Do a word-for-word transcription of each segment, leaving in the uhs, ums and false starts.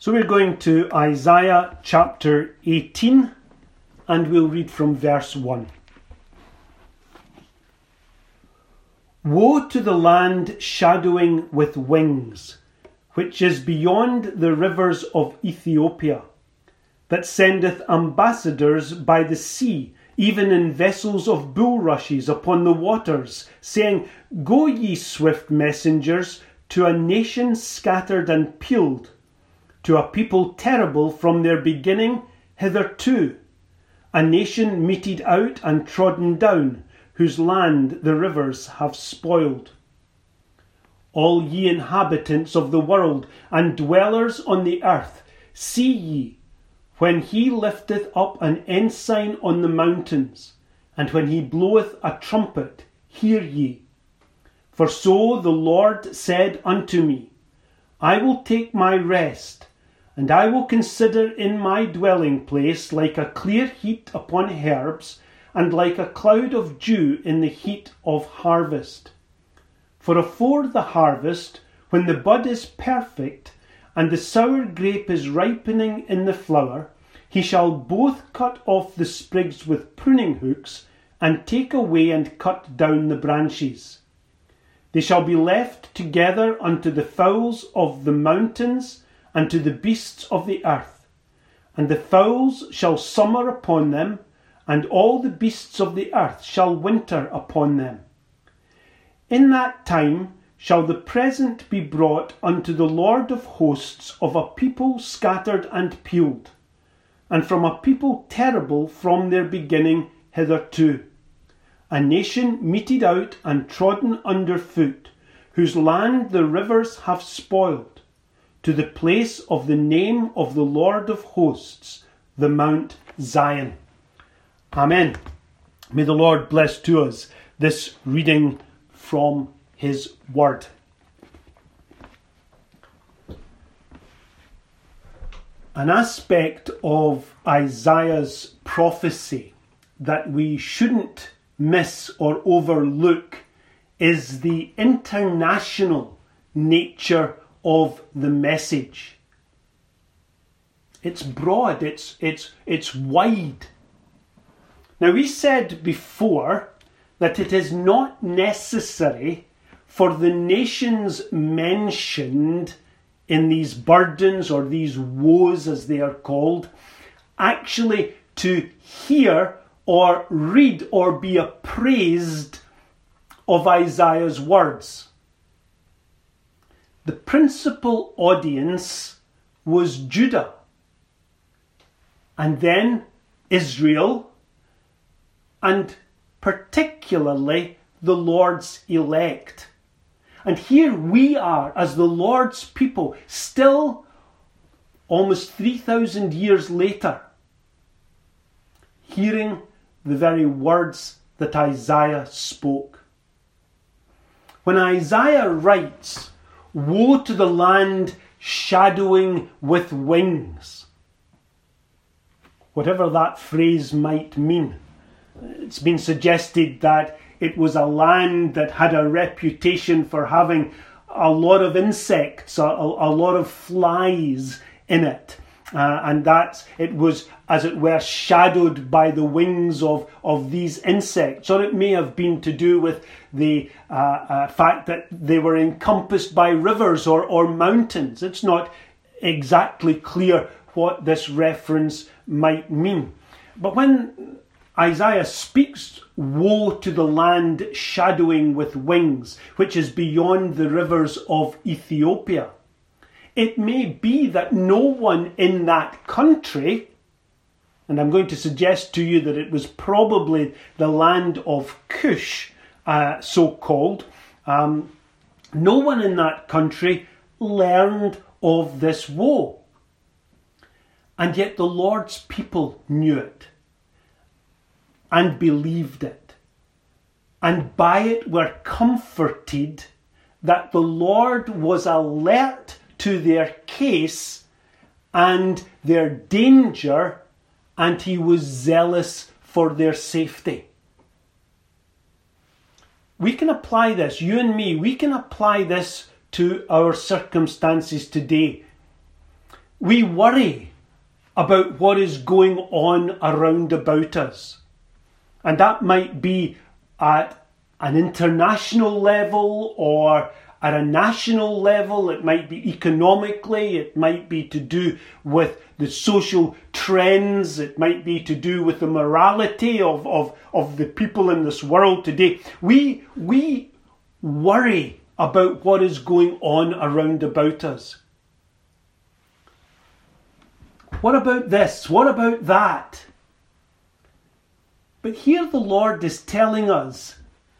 So we're going to Isaiah chapter eighteen, and we'll read from verse one. Woe to the land shadowing with wings, which is beyond the rivers of Ethiopia, that sendeth ambassadors by the sea, even in vessels of bulrushes upon the waters, saying, Go ye swift messengers to a nation scattered and peeled, to a people terrible from their beginning hitherto, a nation meted out and trodden down, whose land the rivers have spoiled. All ye inhabitants of the world, and dwellers on the earth, see ye, when he lifteth up an ensign on the mountains, and when he bloweth a trumpet, hear ye. For so the Lord said unto me, I will take my rest, and I will consider in my dwelling place like a clear heat upon herbs, and like a cloud of dew in the heat of harvest. For afore the harvest, when the bud is perfect, and the sour grape is ripening in the flower, he shall both cut off the sprigs with pruning hooks, and take away and cut down the branches. They shall be left together unto the fowls of the mountains, and to the beasts of the earth. And the fowls shall summer upon them, and all the beasts of the earth shall winter upon them. In that time shall the present be brought unto the Lord of hosts of a people scattered and peeled, and from a people terrible from their beginning hitherto, a nation meted out and trodden under foot, whose land the rivers have spoiled, to the place of the name of the Lord of hosts, the Mount Zion. Amen. May the Lord bless to us this reading from his word. An aspect of Isaiah's prophecy that we shouldn't miss or overlook is the international nature of the message. It's broad, it's it's it's wide. Now, we said before that it is not necessary for the nations mentioned in these burdens or these woes as they are called actually to hear or read or be appraised of Isaiah's words. The principal audience was Judah, and then Israel, and particularly the Lord's elect. And here we are as the Lord's people, still almost three thousand years later, hearing the very words that Isaiah spoke. When Isaiah writes, Woe to the land shadowing with wings, whatever that phrase might mean, it's been suggested that it was a land that had a reputation for having a lot of insects, a, a, a lot of flies in it. Uh, and that it was, as it were, shadowed by the wings of, of these insects. Or it may have been to do with the uh, uh, fact that they were encompassed by rivers or, or mountains. It's not exactly clear what this reference might mean. But when Isaiah speaks, woe to the land shadowing with wings, which is beyond the rivers of Ethiopia, it may be that no one in that country, and I'm going to suggest to you that it was probably the land of Cush, uh, so called, um, no one in that country learned of this woe. And yet the Lord's people knew it and believed it, and by it were comforted that the Lord was alert to their case and their danger, and he was zealous for their safety. We can apply this, you and me, we can apply this to our circumstances today. We worry about what is going on around about us. And that might be at an international level or at a national level. It might be economically. It might be to do with the social trends. It might be to do with the morality of, of, of the people in this world today. We, we worry about what is going on around about us. What about this? What about that? But here the Lord is telling us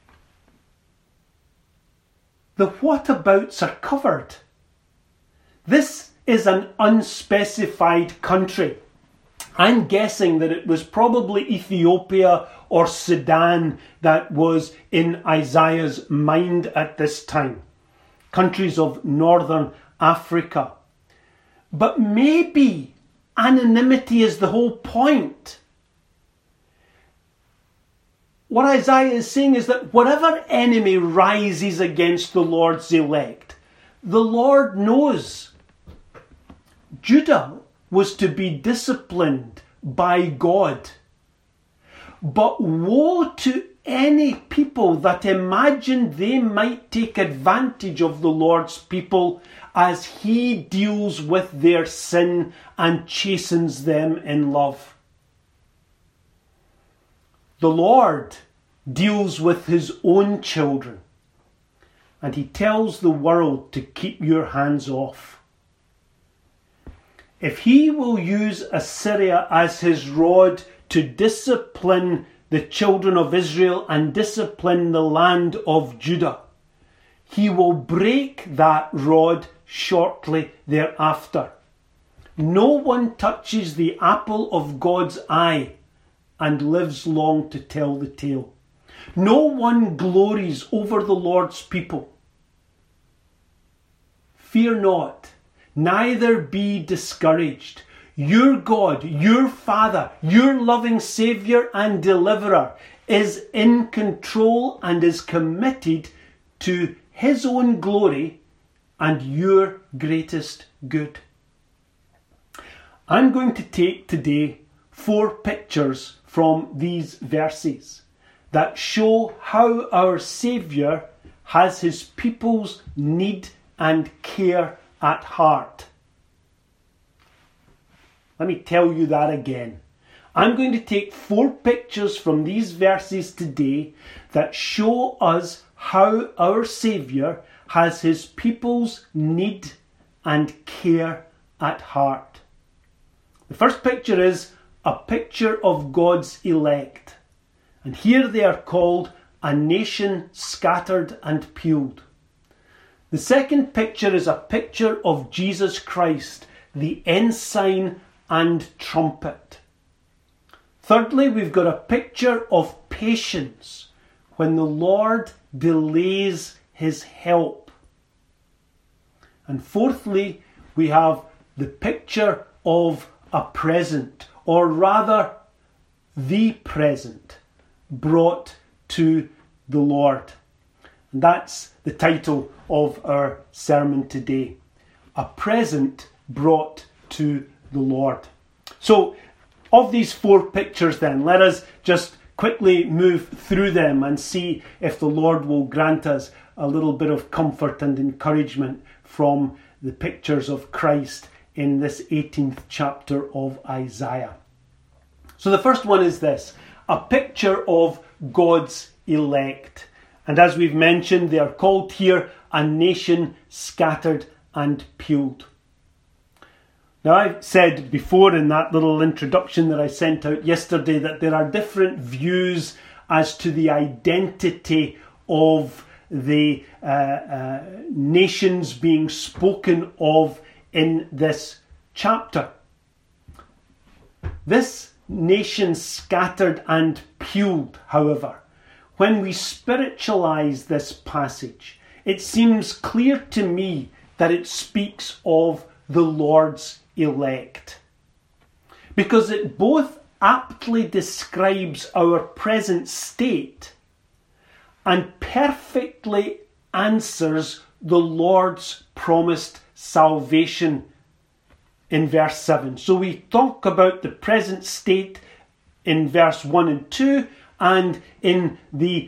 the whatabouts are covered. This is an unspecified country. I'm guessing that it was probably Ethiopia or Sudan that was in Isaiah's mind at this time. Countries of northern Africa. But maybe anonymity is the whole point. What Isaiah is saying is that whatever enemy rises against the Lord's elect, the Lord knows. Judah was to be disciplined by God. But woe to any people that imagine they might take advantage of the Lord's people as He deals with their sin and chastens them in love. The Lord deals with His own children, and He tells the world to keep your hands off. If He will use Assyria as His rod to discipline the children of Israel and discipline the land of Judah, He will break that rod shortly thereafter. No one touches the apple of God's eye and lives long to tell the tale. No one glories over the Lord's people. Fear not, neither be discouraged. Your God, your Father, your loving Saviour and Deliverer is in control and is committed to His own glory and your greatest good. I'm going to take today four pictures from these verses that show how our Saviour has His people's need and care at heart. Let me tell you that again. I'm going to take four pictures from these verses today that show us how our Saviour has His people's need and care at heart. The first picture is a picture of God's elect. And here they are called a nation scattered and peeled. The second picture is a picture of Jesus Christ, the ensign and trumpet. Thirdly, we've got a picture of patience when the Lord delays His help. And fourthly, we have the picture of a present, or rather, the present brought to the Lord. And that's the title of our sermon today. A present brought to the Lord. So, of these four pictures then, let us just quickly move through them and see if the Lord will grant us a little bit of comfort and encouragement from the pictures of Christ in this eighteenth chapter of Isaiah. So the first one is this, a picture of God's elect. And as we've mentioned, they are called here a nation scattered and peeled. Now, I said before in that little introduction that I sent out yesterday that there are different views as to the identity of the uh, uh, nations being spoken of in this chapter. This nation scattered and peeled, however, when we spiritualize this passage, it seems clear to me that it speaks of the Lord's elect. Because it both aptly describes our present state and perfectly answers the Lord's promised salvation in verse seven. So we talk about the present state in verse one and two, and in the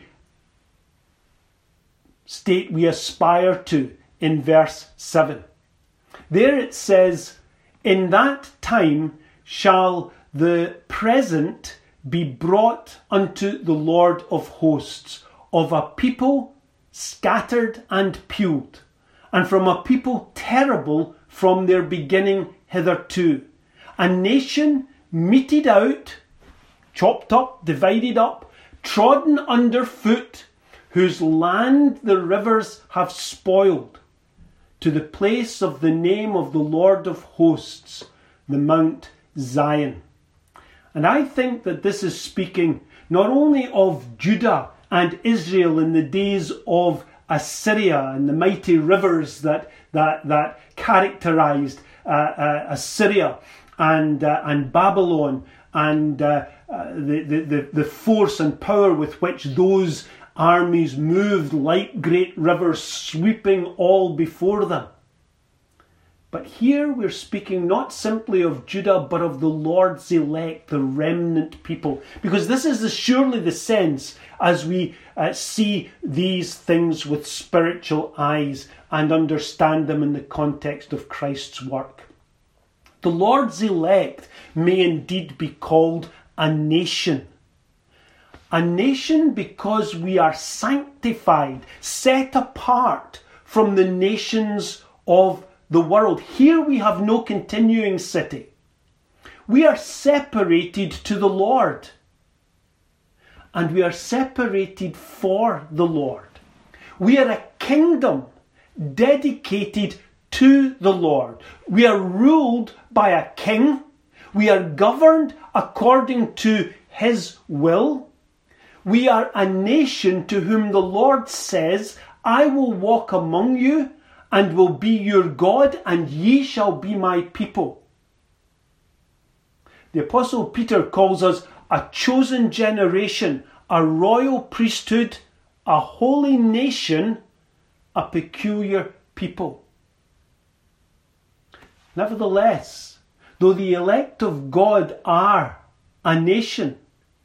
state we aspire to in verse seven. There it says, "In that time shall the present be brought unto the Lord of hosts, of a people scattered and pewed, and from a people terrible from their beginning hitherto, a nation meted out, chopped up, divided up, trodden under foot, whose land the rivers have spoiled, to the place of the name of the Lord of hosts, the Mount Zion." And I think that this is speaking not only of Judah and Israel in the days of Assyria and the mighty rivers that that that characterized uh, uh, Assyria and uh, and Babylon, and uh, uh, the, the the force and power with which those armies moved like great rivers, sweeping all before them. But here we're speaking not simply of Judah, but of the Lord's elect, the remnant people. Because this is the, surely the sense as we uh, see these things with spiritual eyes and understand them in the context of Christ's work. The Lord's elect may indeed be called a nation. A nation because we are sanctified, set apart from the nations of the world. Here we have no continuing city. We are separated to the Lord. And we are separated for the Lord. We are a kingdom dedicated to the Lord. We are ruled by a king. We are governed according to his will. We are a nation to whom the Lord says, "I will walk among you and will be your God, and ye shall be my people." The Apostle Peter calls us a chosen generation, a royal priesthood, a holy nation, a peculiar people. Nevertheless, though the elect of God are a nation,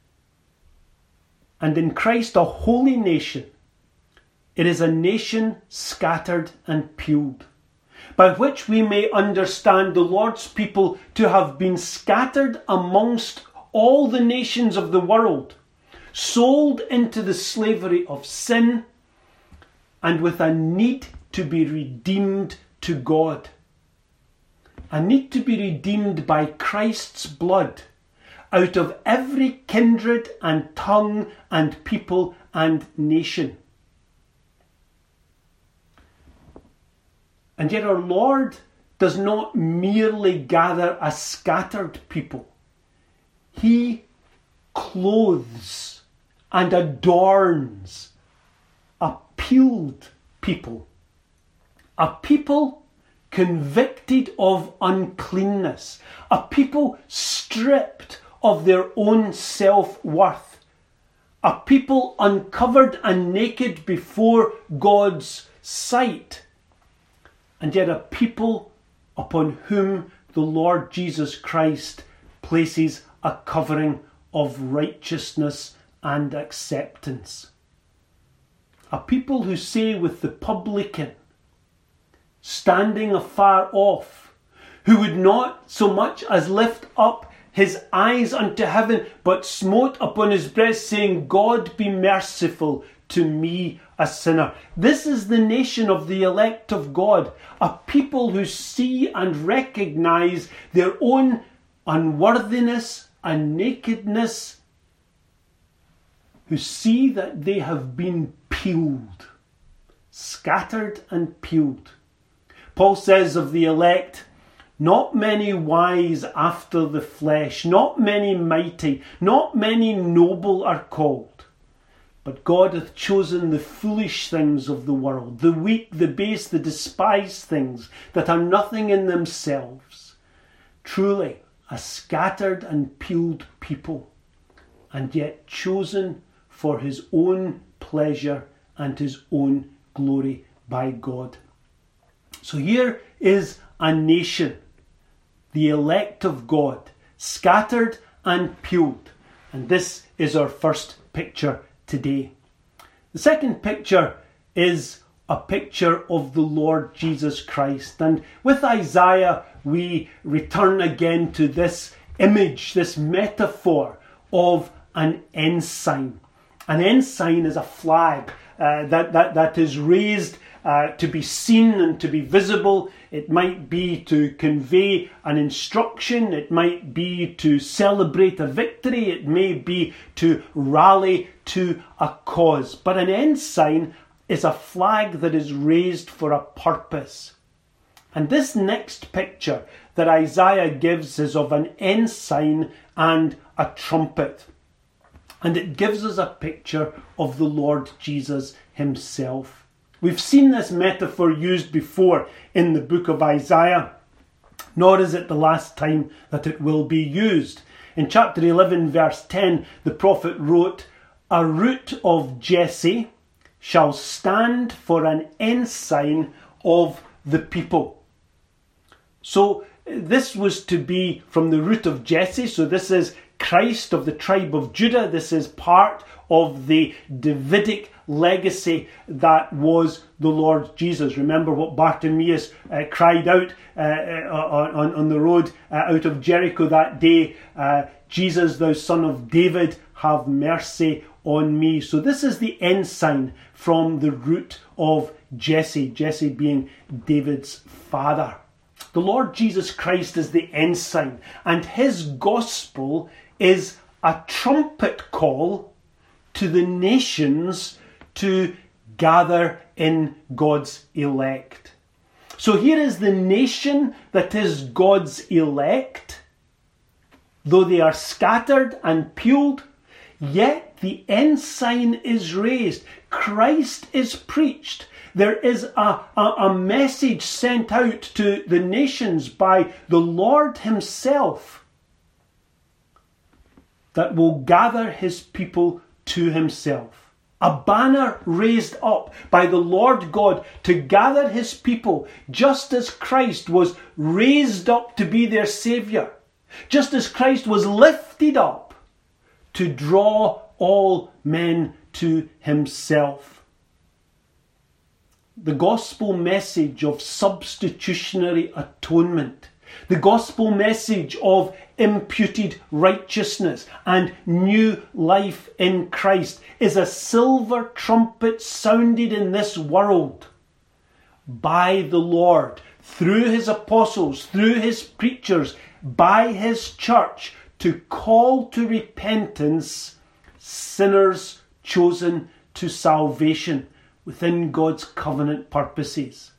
and in Christ a holy nation, it is a nation scattered and pewed, by which we may understand the Lord's people to have been scattered amongst all the nations of the world, sold into the slavery of sin, and with a need to be redeemed to God. A need to be redeemed by Christ's blood out of every kindred and tongue and people and nation. And yet our Lord does not merely gather a scattered people. He clothes and adorns a peeled people. A people convicted of uncleanness. A people stripped of their own self-worth. A people uncovered and naked before God's sight. And yet a people upon whom the Lord Jesus Christ places a covering of righteousness and acceptance. A people who say with the publican, standing afar off, who would not so much as lift up his eyes unto heaven, but smote upon his breast, saying, "God be merciful to me, a sinner." This is the nation of the elect of God, a people who see and recognize their own unworthiness and nakedness, who see that they have been peeled, scattered and peeled. Paul says of the elect, "Not many wise after the flesh, not many mighty, not many noble are called. But God hath chosen the foolish things of the world, the weak, the base, the despised things that are nothing in themselves. Truly, a scattered and peeled people, and yet chosen for his own pleasure and his own glory by God." So here is a nation the elect of God, scattered and peeled. And this is our first picture today. The second picture is a picture of the Lord Jesus Christ. And with Isaiah, we return again to this image, this metaphor of an ensign. An ensign is a flag uh, that, that, that is raised uh, to be seen and to be visible. It might be to convey an instruction. It might be to celebrate a victory. It may be to rally to a cause. But an ensign is a flag that is raised for a purpose. And this next picture that Isaiah gives is of an ensign and a trumpet. And it gives us a picture of the Lord Jesus himself. We've seen this metaphor used before in the book of Isaiah, nor is it the last time that it will be used. In chapter eleven, verse ten, the prophet wrote, "A root of Jesse shall stand for an ensign of the people." So this was to be from the root of Jesse. So this is Christ of the tribe of Judah. This is part of the Davidic legacy that was the Lord Jesus. Remember what Bartimaeus uh, cried out uh, uh, on, on the road uh, out of Jericho that day, uh, "Jesus, thou son of David, have mercy on me." So this is the ensign from the root of Jesse, Jesse being David's father. The Lord Jesus Christ is the ensign, and his gospel is a trumpet call to the nations to gather in God's elect. So here is the nation that is God's elect. Though they are scattered and peeled, yet the ensign is raised. Christ is preached. There is a, a, a message sent out to the nations by the Lord himself that will gather his people to himself. A banner raised up by the Lord God to gather his people, just as Christ was raised up to be their Saviour, just as Christ was lifted up to draw all men to himself. The gospel message of substitutionary atonement, the gospel message of imputed righteousness and new life in Christ is a silver trumpet sounded in this world by the Lord, through his apostles, through his preachers, by his church, to call to repentance sinners chosen to salvation within God's covenant purposes.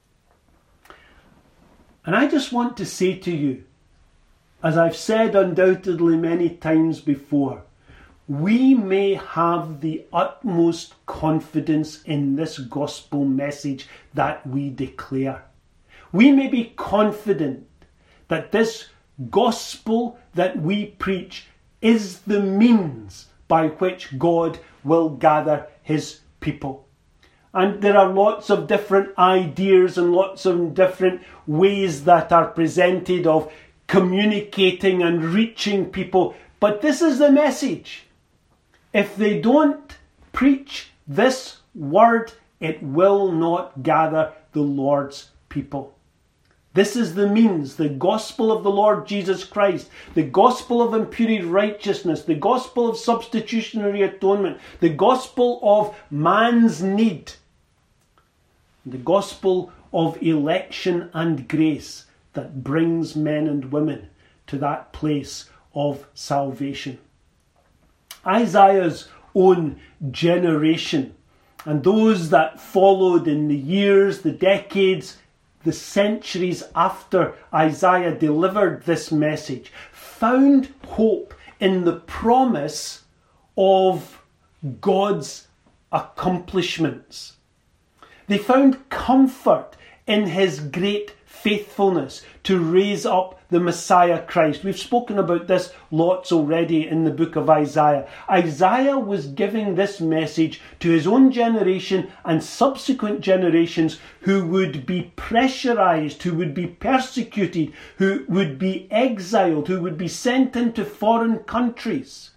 And I just want to say to you, as I've said undoubtedly many times before, we may have the utmost confidence in this gospel message that we declare. We may be confident that this gospel that we preach is the means by which God will gather his people. And there are lots of different ideas and lots of different ways that are presented of communicating and reaching people. But this is the message. If they don't preach this word, it will not gather the Lord's people. This is the means, the gospel of the Lord Jesus Christ, the gospel of imputed righteousness, the gospel of substitutionary atonement, the gospel of man's need, the gospel of election and grace that brings men and women to that place of salvation. Isaiah's own generation and those that followed in the years, the decades, the centuries after Isaiah delivered this message found hope in the promise of God's accomplishments. They found comfort in his great faithfulness to raise up the Messiah Christ. We've spoken about this lots already in the book of Isaiah. Isaiah was giving this message to his own generation and subsequent generations who would be pressurized, who would be persecuted, who would be exiled, who would be sent into foreign countries,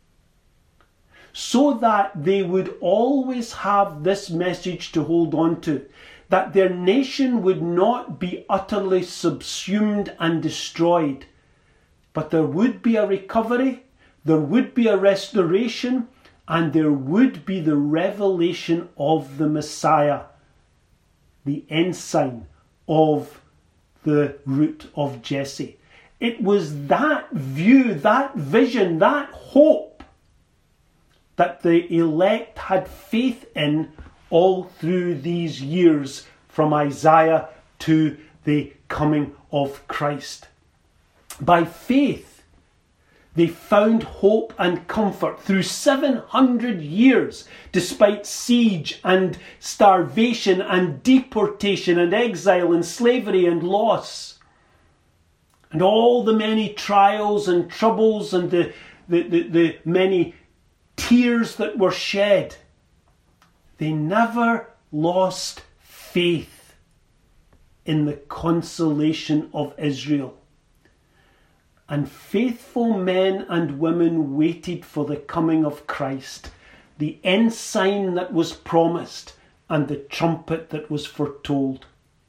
so that they would always have this message to hold on to, that their nation would not be utterly subsumed and destroyed, but there would be a recovery, there would be a restoration, and there would be the revelation of the Messiah, the ensign of the root of Jesse. It was that view, that vision, that hope that the elect had faith in all through these years from Isaiah to the coming of Christ. By faith, they found hope and comfort through seven hundred years, despite siege and starvation and deportation and exile and slavery and loss, and all the many trials and troubles and the, the, the, the many tears that were shed. They never lost faith in the consolation of Israel. And faithful men and women waited for the coming of Christ, the ensign that was promised and the trumpet that was foretold.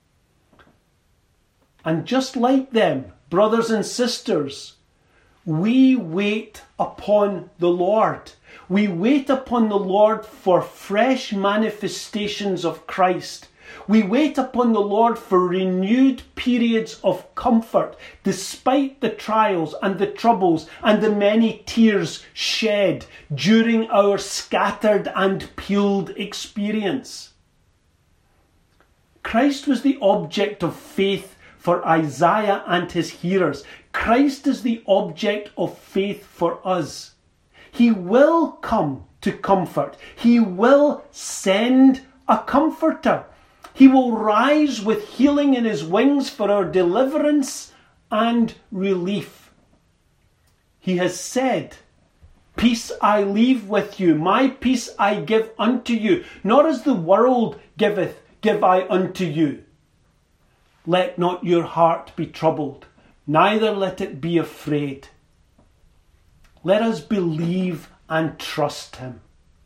And just like them, brothers and sisters, we wait upon the Lord. We wait upon the Lord for fresh manifestations of Christ. We wait upon the Lord for renewed periods of comfort, despite the trials and the troubles and the many tears shed during our scattered and peeled experience. Christ was the object of faith for Isaiah and his hearers. Christ is the object of faith for us. He will come to comfort. He will send a comforter. He will rise with healing in his wings for our deliverance and relief. He has said, "Peace I leave with you, my peace I give unto you. Not as the world giveth, give I unto you. Let not your heart be troubled, neither let it be afraid." Let us believe and trust him.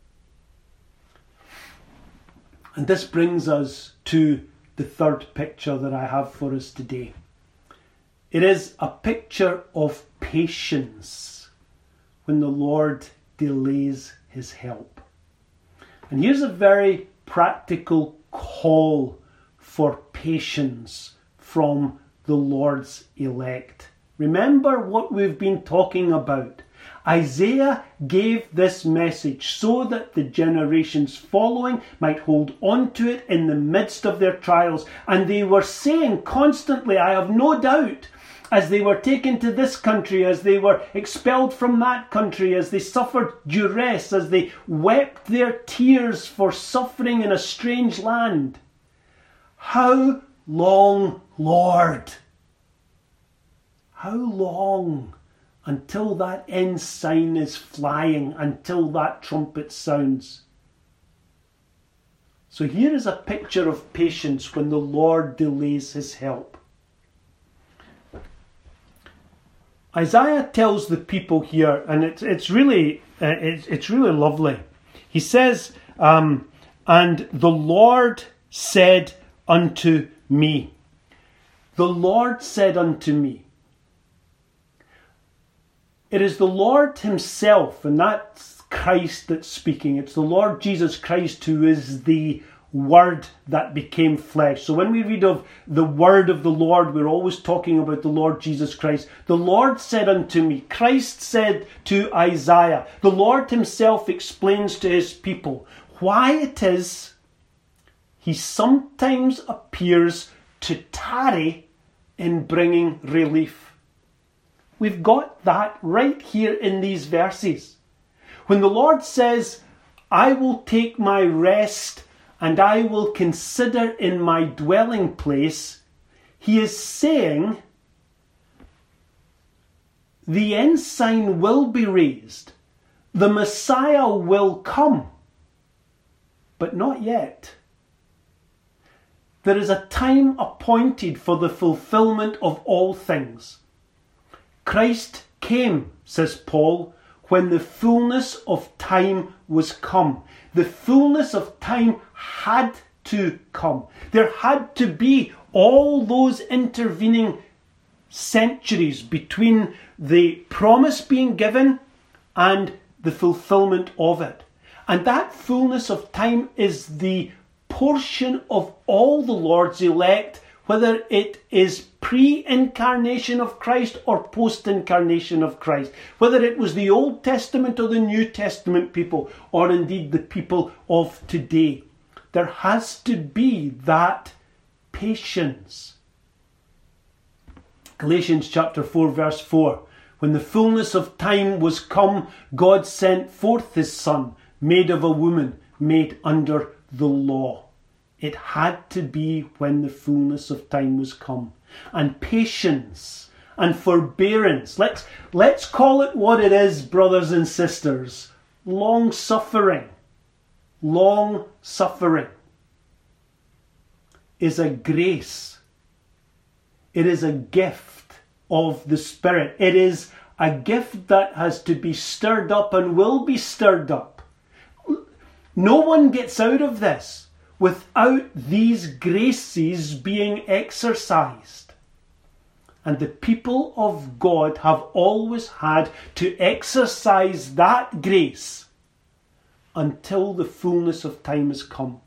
And this brings us to the third picture that I have for us today. It is a picture of patience when the Lord delays his help. And here's a very practical call for patience from the Lord's elect. Remember what we've been talking about. Isaiah gave this message so that the generations following might hold on to it in the midst of their trials. And they were saying constantly, I have no doubt, as they were taken to this country, as they were expelled from that country, as they suffered duress, as they wept their tears for suffering in a strange land. How long, Lord? How long? Until that ensign is flying, until that trumpet sounds. So here is a picture of patience when the Lord delays his help. Isaiah tells the people here, and it's it's really uh, it's it's really lovely. He says, um, "And the Lord said unto me." The Lord said unto me. It is the Lord himself, and that's Christ that's speaking. It's the Lord Jesus Christ who is the Word that became flesh. So when we read of the word of the Lord, we're always talking about the Lord Jesus Christ. The Lord said unto me, Christ said to Isaiah, the Lord himself explains to his people why it is he sometimes appears to tarry in bringing relief. We've got that right here in these verses. When the Lord says, I will take my rest and I will consider in my dwelling place, He is saying the ensign will be raised. The Messiah will come. But not yet. There is a time appointed for the fulfillment of all things. Christ came, says Paul, when the fullness of time was come. The fullness of time had to come. There had to be all those intervening centuries between the promise being given and the fulfillment of it. And that fullness of time is the portion of all the Lord's elect, whether it is pre-incarnation of Christ or post-incarnation of Christ, whether it was the Old Testament or the New Testament people, or indeed the people of today. There has to be that patience. Galatians chapter four verse four. When the fullness of time was come, God sent forth his Son, made of a woman, made under the law. It had to be when the fullness of time was come. And patience and forbearance. Let's, let's call it what it is, brothers and sisters. Long suffering. Long suffering is a grace. It is a gift of the Spirit. It is a gift that has to be stirred up and will be stirred up. No one gets out of this without these graces being exercised. And the people of God have always had to exercise that grace until the fullness of time has come.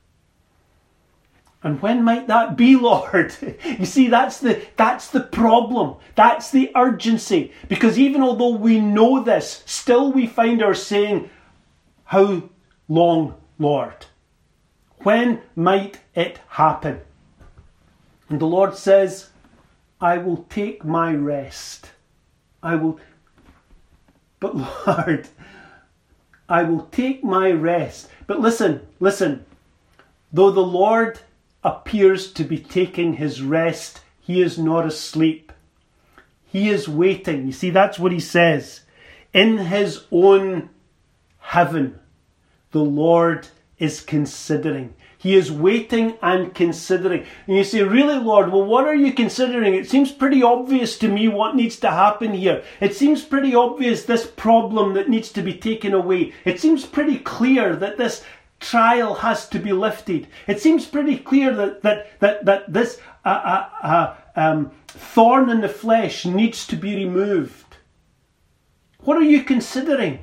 And when might that be, Lord? You see, that's the, that's the problem. That's the urgency. Because even although we know this, still we find ourselves saying, how long, Lord? When might it happen? And the Lord says, I will take my rest. I will, but Lord, I will take my rest. But listen, listen, though the Lord appears to be taking his rest, he is not asleep. He is waiting. You see, that's what he says. In his own heaven, the Lord is considering. He is waiting and considering. And you say, really, Lord, well, what are you considering? It seems pretty obvious to me what needs to happen here. It seems pretty obvious this problem that needs to be taken away. It seems pretty clear that this trial has to be lifted. It seems pretty clear that that that, that this uh, uh, uh, um, thorn in the flesh needs to be removed. What are you considering?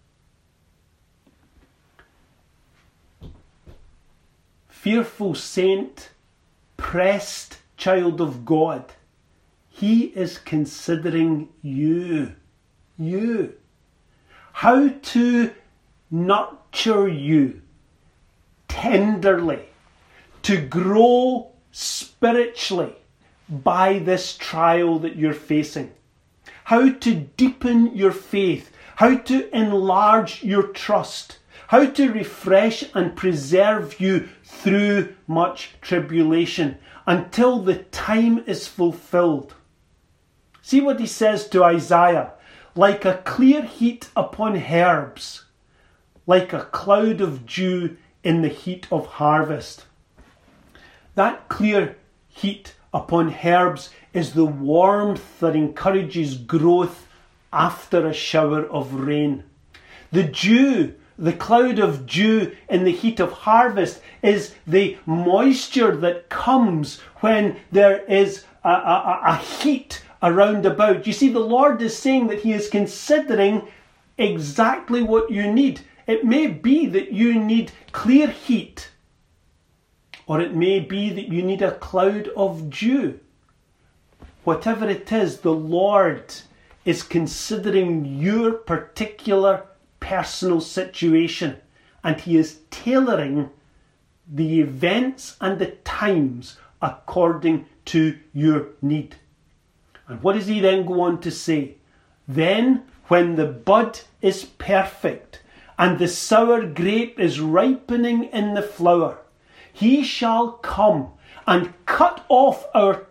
Fearful saint, pressed child of God, he is considering you. You. How to nurture you tenderly, to grow spiritually by this trial that you're facing. How to deepen your faith, how to enlarge your trust, how to refresh and preserve you through much tribulation until the time is fulfilled. See what he says to Isaiah. Like a clear heat upon herbs, like a cloud of dew in the heat of harvest. That clear heat upon herbs is the warmth that encourages growth after a shower of rain. The dew, the cloud of dew in the heat of harvest, is the moisture that comes when there is a, a, a heat around about. You see, the Lord is saying that he is considering exactly what you need. It may be that you need clear heat, or it may be that you need a cloud of dew. Whatever it is, the Lord is considering your particular personal situation, and he is tailoring the events and the times according to your need. And what does he then go on to say? Then, when the bud is perfect and the sour grape is ripening in the flower, he shall come and cut off our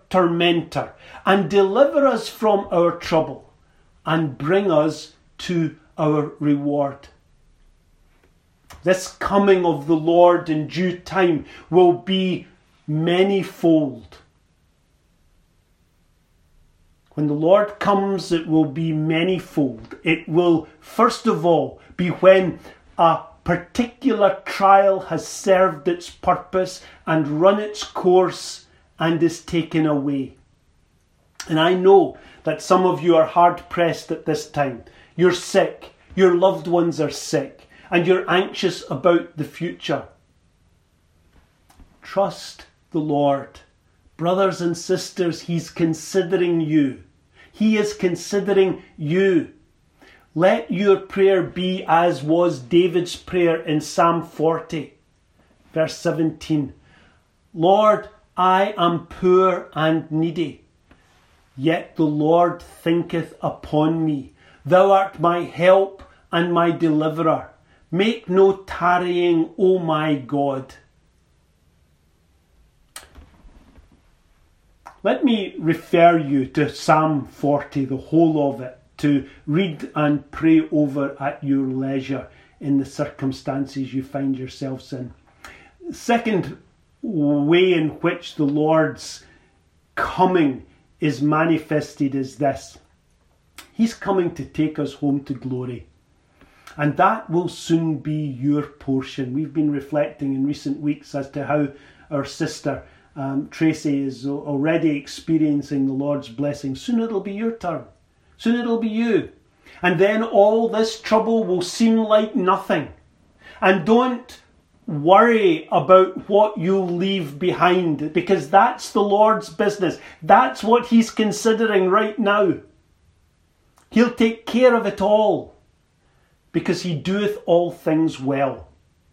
tormentor, and deliver us from our trouble, and bring us to our reward. This coming of the Lord in due time will be manyfold. When the Lord comes, it will be manyfold. It will, first of all, be when a particular trial has served its purpose and run its course and is taken away. And I know that some of you are hard pressed at this time. You're sick, your loved ones are sick, and you're anxious about the future. Trust the Lord. Brothers and sisters, He's considering you. He is considering you. Let your prayer be as was David's prayer in Psalm forty, verse seventeen. Lord, I am poor and needy, yet the Lord thinketh upon me. Thou art my help and my deliverer. Make no tarrying, O my God. Let me refer you to Psalm forty, the whole of it, to read and pray over at your leisure in the circumstances you find yourselves in. Second way in which the Lord's coming is manifested is this. He's coming to take us home to glory. And that will soon be your portion. We've been reflecting in recent weeks as to how our sister um, Tracy is already experiencing the Lord's blessing. Soon it'll be your turn. Soon it'll be you. And then all this trouble will seem like nothing. And don't worry about what you'll leave behind, because that's the Lord's business. That's what He's considering right now. He'll take care of it all, because He doeth all things well.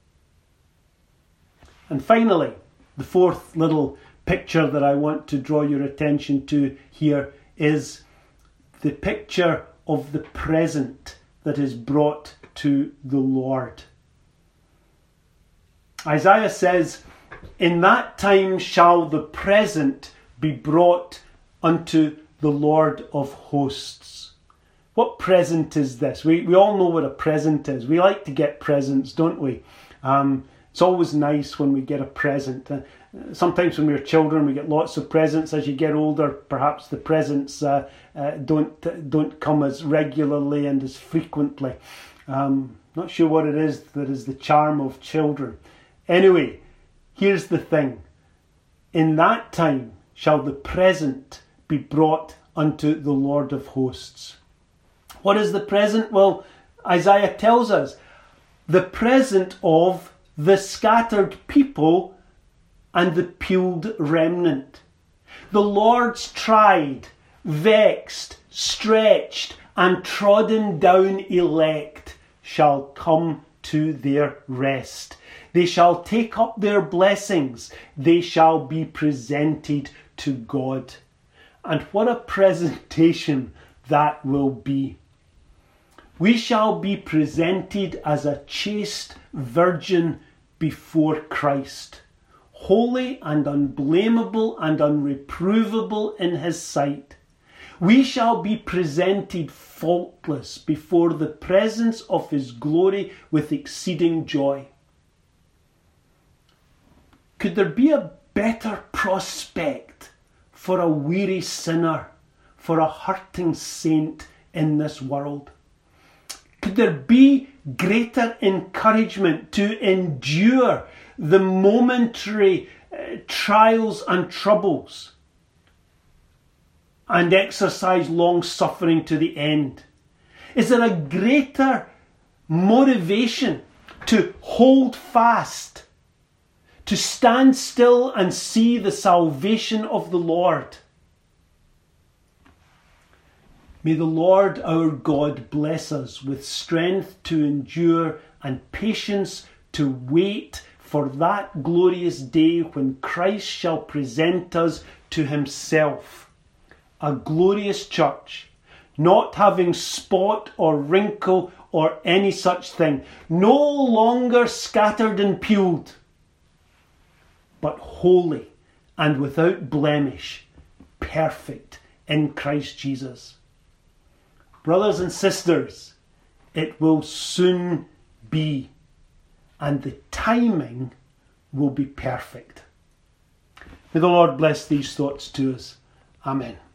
And finally, the fourth little picture that I want to draw your attention to here is the picture of the present that is brought to the Lord. Isaiah says, in that time shall the present be brought unto the Lord of hosts. What present is this? We we all know what a present is. We like to get presents, don't we? Um, it's always nice when we get a present. Uh, sometimes when we're children, we get lots of presents. As you get older, perhaps the presents uh, uh, don't don't come as regularly and as frequently. Um, not sure what it is that is the charm of children. Anyway, here's the thing. In that time shall the present be brought unto the Lord of hosts. What is the present? Well, Isaiah tells us the present of the scattered people and the peeled remnant. The Lord's tried, vexed, stretched, and trodden down elect shall come to their rest. They shall take up their blessings. They shall be presented to God. And what a presentation that will be. We shall be presented as a chaste virgin before Christ, holy and unblameable and unreprovable in His sight. We shall be presented faultless before the presence of His glory with exceeding joy. Could there be a better prospect for a weary sinner, for a hurting saint in this world? Could there be greater encouragement to endure the momentary uh, trials and troubles and exercise long suffering to the end? Is there a greater motivation to hold fast, to stand still and see the salvation of the Lord? May the Lord our God bless us with strength to endure and patience to wait for that glorious day when Christ shall present us to Himself, a glorious church, not having spot or wrinkle or any such thing, no longer scattered and peeled, but holy and without blemish perfect in Christ Jesus. Brothers and sisters, it will soon be, and the timing will be perfect. May the Lord bless these thoughts to us. Amen.